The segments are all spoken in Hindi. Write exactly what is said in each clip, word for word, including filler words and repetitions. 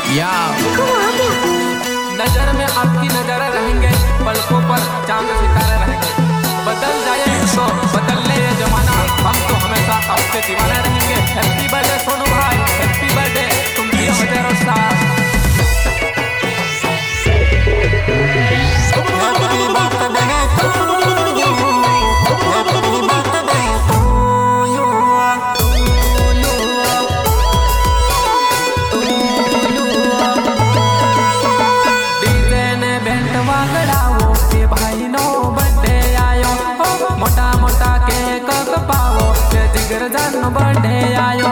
या नजर में आपकी नजर रहेंगे, पलकों पर चांद सितारे रहेंगे। बदल जाए तो बदलने ये जमाना, हम तो हमेशा आपके दीवाने रहेंगे। हैप्पी बर्थडे सोनू भाई, हैप्पी बर्थडे, तुम भी हमारे और साथ। मोटा मोटा केक कपावो के जिगर जन बर्थडे आयो।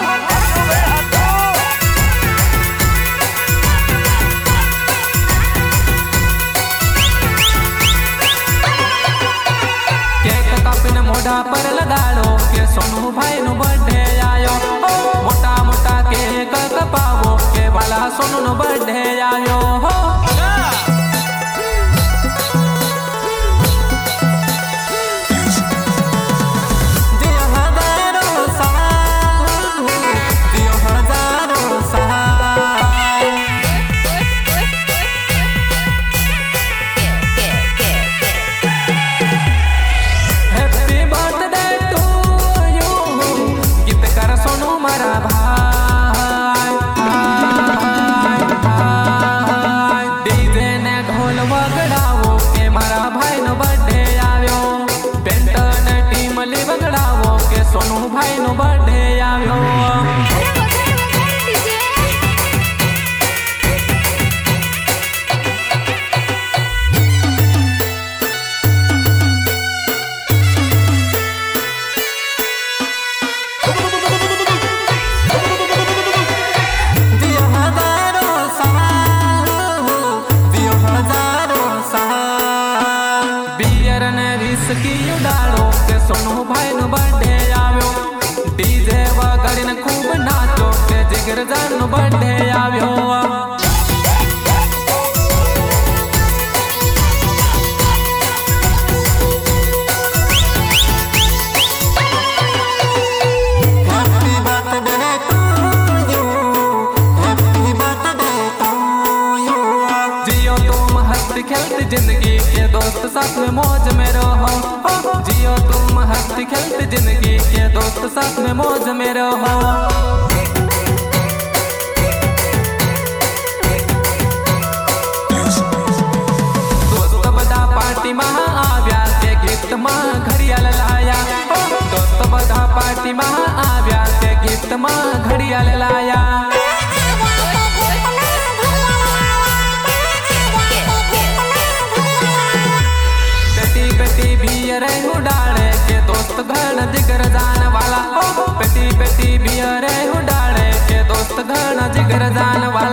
केक कापीने मोढ़ा पर लगाड़ो के सोनू भाई नो बर्थडे आयो। मोटा मोटा केक कपावो के वाला सोनू नो बर्थडे आयो। सोनू भाई नो बर्थडे आयो। बियर ने रिस्की उड़ाड़ो के सोनू भाई नो बर्थडे आव्यो। डीजे वगैरह खूब नाचो के जिगर जन बर्थडे आव्यो। जियो तुम हंसती खेलती जिंदगी के दोस्त साथ में मौज में रहो। जियो तुम हंसती खेलती जिंदगी के दोस्त साथ में मौज में रहो। दोस्त बड़ा पार्टी में आव्या ते गिफ्ट में घड़ियाल लाया। दोस्त बड़ा पार्टी में आव्या ते गिफ्ट में घड़ियाल लाया। पेटी बियर उड़ाड़े के दोस्त घन जिगर जान वाला। पेटी पेटी बियर उड़ाड़े के दोस्त घन जिगर जान वाला।